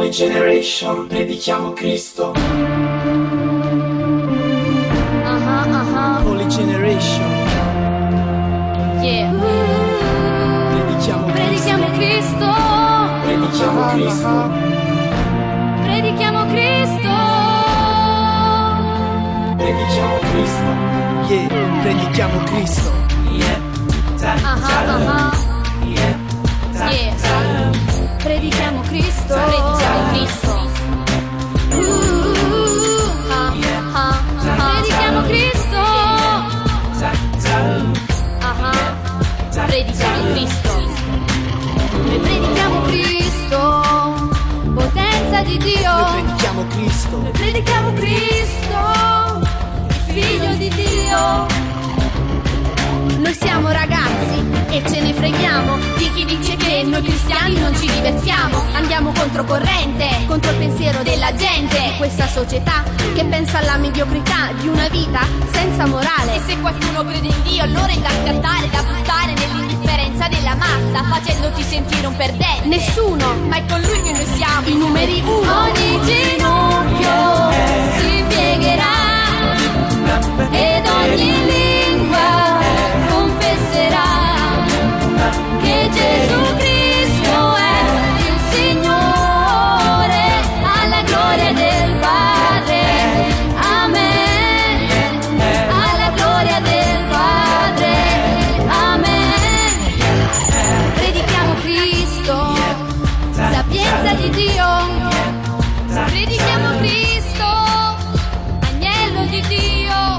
Holy Generation, predichiamo Cristo. Holy Generation. Yeah. Predichiamo Cristo. Predichiamo Cristo. Predichiamo Cristo. Predichiamo Cristo. Yeah, predichiamo Cristo. Yeah. Yeah. Predichiamo Cristo. Predichiamo Cristo. Predichiamo Cristo. Predichiamo Cristo. Noi predichiamo Cristo. Potenza di Dio. Noi predichiamo Cristo. Noi predichiamo Cristo. Il Figlio di Dio. Noi siamo ragazzi e ce ne freghiamo di chi dice che noi cristiani non ci divertiamo. Andiamo controcorrente, contro il pensiero della gente. Questa società che pensa alla mediocrità di una vita senza morale. E se qualcuno crede in Dio allora è da scattare, da buttare nell'indifferenza della massa, facendoti sentire un perdente. Nessuno, ma è con lui che noi siamo i numeri uno. Ogni ginocchio si piegherà ed ogni lingua confesserà che Gesù Cristo è il Signore, alla gloria del Padre. Amen. Alla gloria del Padre. Amen. Predichiamo Cristo, sapienza di Dio. Predichiamo Cristo, agnello di Dio.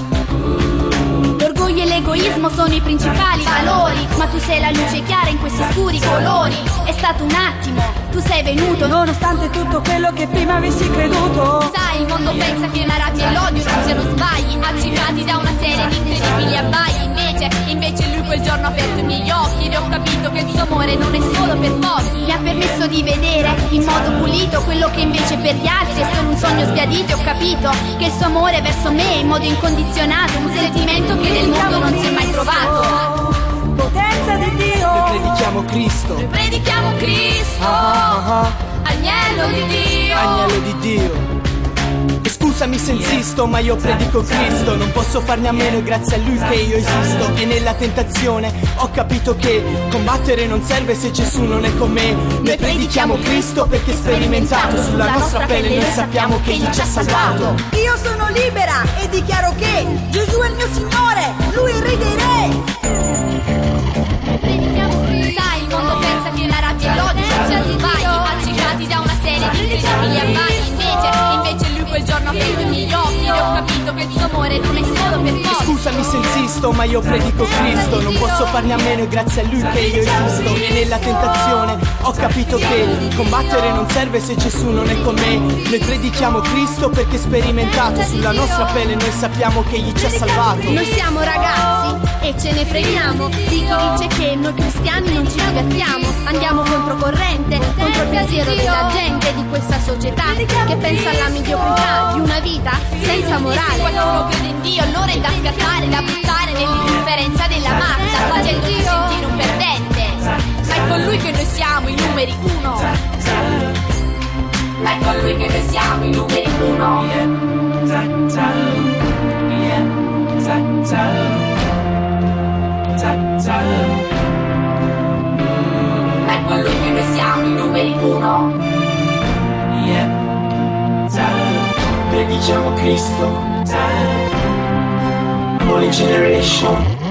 L'orgoglio e l'egoismo sono i principali valori, ma tu sei la luce chiara in questi scuri colori. È stato un attimo, tu sei venuto nonostante tutto quello che prima avessi creduto. Sai, il mondo pensa che la rabbia e l'odio non siano sbagli, accecati da una serie di incredibili abbagli. Invece lui quel giorno ha aperto i miei occhi ed ho capito che il suo amore non è solo per pochi. Mi ha permesso di vedere in modo pulito quello che invece per gli altri è solo un sogno sbiadito. E ho capito che il suo amore verso me è in modo incondizionato, un sentimento che nel mondo non si è mai trovato. Potenza di Dio. Noi predichiamo Cristo. Noi predichiamo Cristo, agnello di Dio. Agnello di Dio. E scusami se insisto, ma io predico Cristo. Non posso farne a meno, è grazie a Lui che io esisto. E nella tentazione ho capito che combattere non serve se Gesù non è con me. Noi predichiamo Cristo perché sperimentato sulla nostra pelle noi sappiamo che Egli ci ha salvato. Io sono libera e dichiaro che Gesù è il mio Signore, Lui è il Re dei Re. Sai, il mondo pensa che la rabbia e l'odio siano sbagli, accecati da una serie di incredibili abbagli. Invece lui quel giorno ha aperto i miei occhi ed ho capito che il suo amore non è solo per pochi. Scusami se insisto, ma io predico Cristo. Non posso farne a meno, è grazie a Lui che io esisto. E nella tentazione ho capito che combattere non serve se Gesù non è con me. Noi predichiamo Cristo perché sperimentato sulla nostra pelle noi sappiamo che Egli ci ha salvato. Noi siamo ragazzi e ce ne freghiamo di chi dice che noi cristiani non ci divertiamo. Andiamo controcorrente, contro il pensiero della gente di questa società che pensa alla mediocrità di una vita senza morale. Se qualcuno crede in Dio allora è da scattare, da buttare nell'indifferenza della massa, facendoti sentire un perdente. Ma è con lui che noi siamo i numeri uno. Ma è con lui che noi siamo i numeri uno. Ma è con lui che noi siamo i numeri uno. Predichiamo Cristo. Holy Generation.